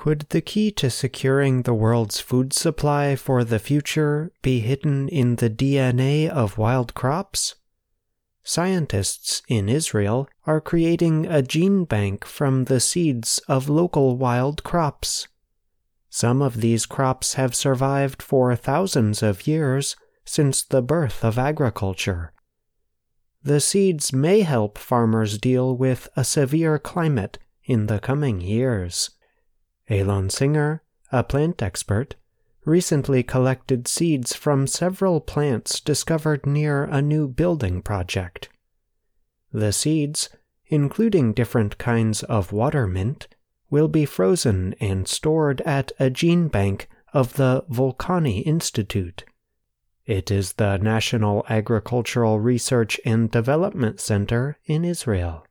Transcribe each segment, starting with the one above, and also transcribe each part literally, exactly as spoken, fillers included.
Could the key to securing the world's food supply for the future be hidden in the D N A of wild crops? Scientists in Israel are creating a gene bank from the seeds of local wild crops. Some of these crops have survived for thousands of years since the birth of agriculture. The seeds may help farmers deal with a severe climate in the coming years. Elon Singer, a plant expert, recently collected seeds from several plants discovered near a new building project. The seeds, including different kinds of water mint, will be frozen and stored at a gene bank of the Volcani Institute. It is the National Agricultural Research and Development Center in Israel.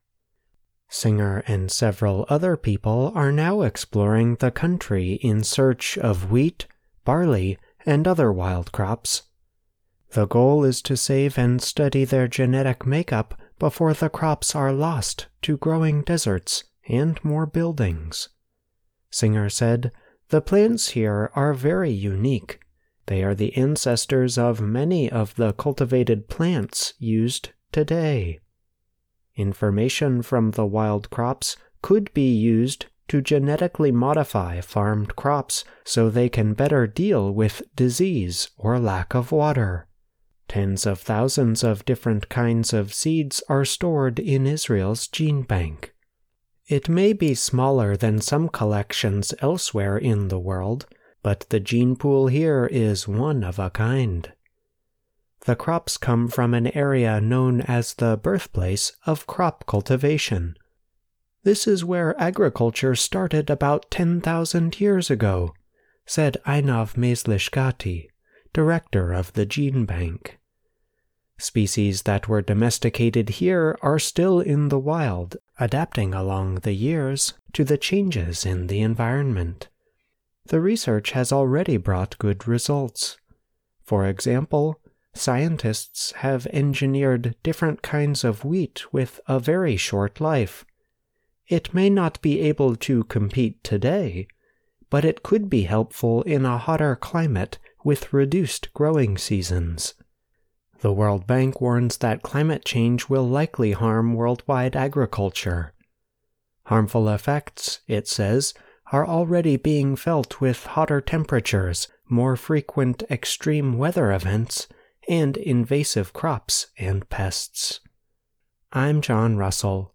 Singer and several other people are now exploring the country in search of wheat, barley, and other wild crops. The goal is to save and study their genetic makeup before the crops are lost to growing deserts and more buildings. Singer said, "The plants here are very unique. They are the ancestors of many of the cultivated plants used today. Information from the wild crops could be used to genetically modify farmed crops so they can better deal with disease or lack of water. Tens of thousands of different kinds of seeds are stored in Israel's gene bank. It may be smaller than some collections elsewhere in the world, but the gene pool here is one of a kind. The crops come from an area known as the birthplace of crop cultivation. This is where agriculture started about ten thousand years ago," said Einav Mezlishkati, director of the gene bank. Species that were domesticated here are still in the wild, adapting along the years to the changes in the environment. The research has already brought good results. For example, scientists have engineered different kinds of wheat with a very short life. It may not be able to compete today, but it could be helpful in a hotter climate with reduced growing seasons. The World Bank warns that climate change will likely harm worldwide agriculture. Harmful effects, it says, are already being felt with hotter temperatures, more frequent extreme weather events, and invasive crops and pests. I'm John Russell.